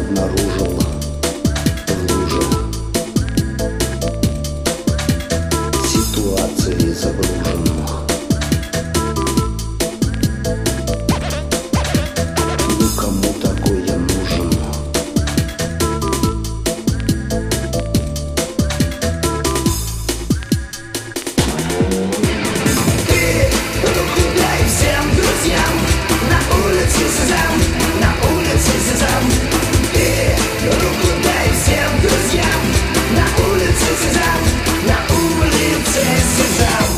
обнаружил в луже ситуации загружен. Никому такой я нужен. Ты руку дай всем друзьям на улице Сезам, на улице Сезам. Ты руку дай всем друзьям на улице Сезам, на улице Сезам.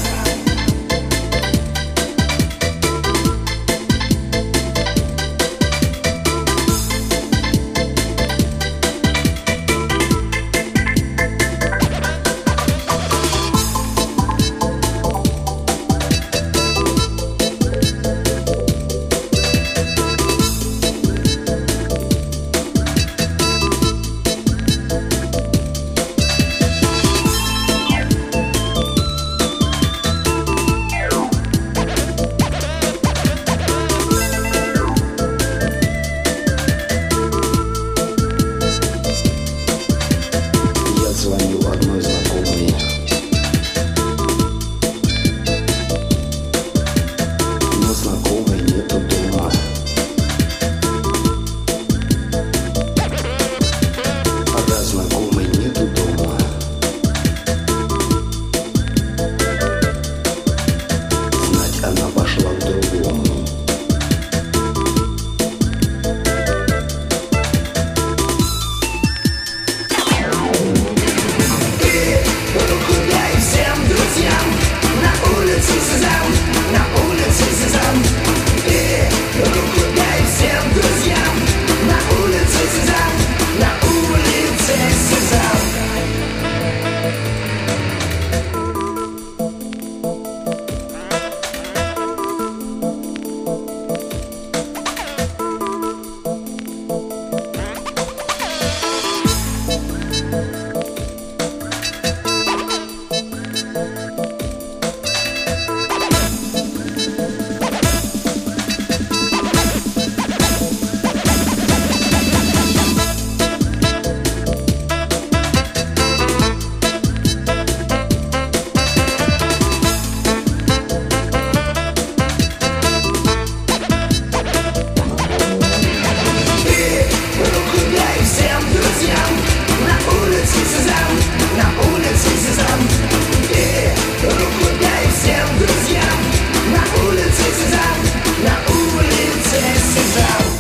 Звоню одной знакомой, но знакомой нету дома. Раз знакомой нету дома, знать она пошла к другому. Руку дай всем друзьям на улице Сезам, на улице Сезам. Ты руку дай всем друзьям на улице Сезам, на улице Сезам. Руку дай всем друзьям на улице Сезам, на улице Сезам. Ты руку дай всем друзьям на улице Сезам, на улице Сезам.